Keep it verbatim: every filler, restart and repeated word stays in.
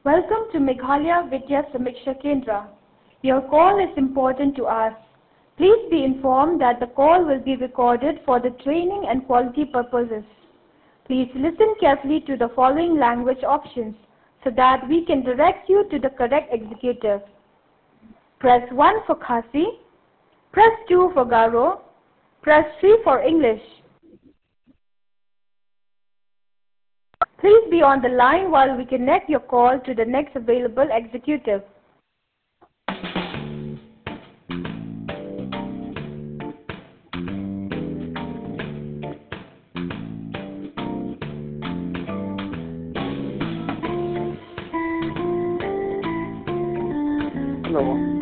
Welcome to Meghalaya Vidya Samiksha Kendra. Your call is important to us. Please be informed that the call will be recorded for the training and quality purposes. Please listen carefully to the following language options so that we can direct you to the correct executive. Press one for Khasi, press two for Garo, press three for English. Please be on the line while we connect your call to the next available executive. Hello.